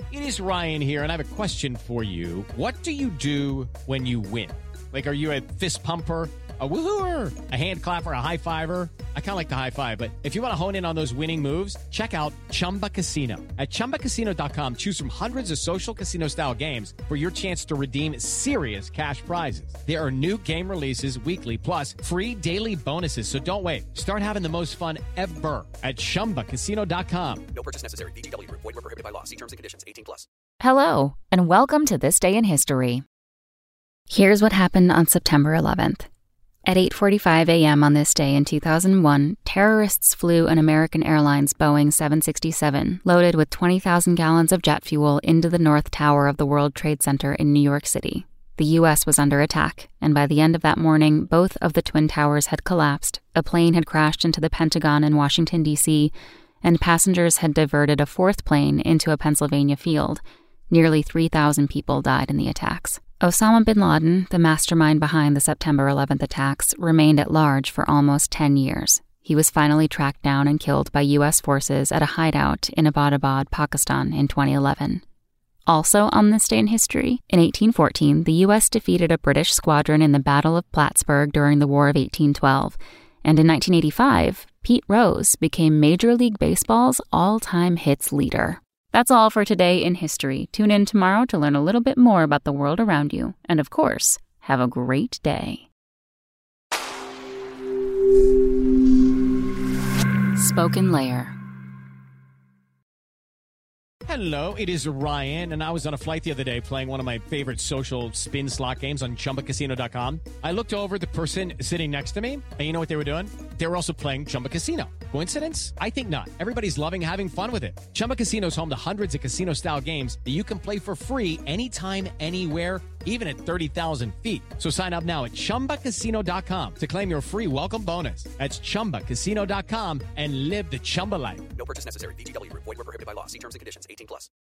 It is Ryan here, and I have a question for you. What do you do when you win? Like, are you a fist pumper, a woo-hooer, a hand clapper, a high fiver? I kind of like the high five, but if you want to hone in on those winning moves, check out Chumba Casino. At ChumbaCasino.com, choose from hundreds of social casino-style games for your chance to redeem serious cash prizes. There are new game releases weekly, plus free daily bonuses. So don't wait. Start having the most fun ever at ChumbaCasino.com. No purchase necessary. VGW Group. Void where prohibited by law. See terms and conditions. 18+. Hello, and welcome to This Day in History. Here's what happened on September 11th. At 8:45 a.m. on this day in 2001, terrorists flew an American Airlines Boeing 767 loaded with 20,000 gallons of jet fuel into the North Tower of the World Trade Center in New York City. The U.S. was under attack, and by the end of that morning, both of the Twin Towers had collapsed, a plane had crashed into the Pentagon in Washington, D.C., and passengers had diverted a fourth plane into a Pennsylvania field. Nearly 3,000 people died in the attacks. Osama bin Laden, the mastermind behind the September 11th attacks, remained at large for almost 10 years. He was finally tracked down and killed by U.S. forces at a hideout in Abbottabad, Pakistan in 2011. Also on this day in history, in 1814, the U.S. defeated a British squadron in the Battle of Plattsburgh during the War of 1812. And in 1985, Pete Rose became Major League Baseball's all-time hits leader. That's all for today in history. Tune in tomorrow to learn a little bit more about the world around you. And of course, have a great day. Spoken Layer. Hello, it is Ryan, and I was on a flight the other day playing one of my favorite social spin slot games on ChumbaCasino.com. I looked over at the person sitting next to me, and you know what they were doing? They were also playing Chumba Casino. Coincidence? I think not. Everybody's loving having fun with it. Chumba Casino is home to hundreds of casino-style games that you can play for free anytime, anywhere, even at 30,000 feet. So sign up now at ChumbaCasino.com to claim your free welcome bonus. That's ChumbaCasino.com and live the Chumba life. No purchase necessary. VGW Group. Void where prohibited by law. See terms and conditions. 18+.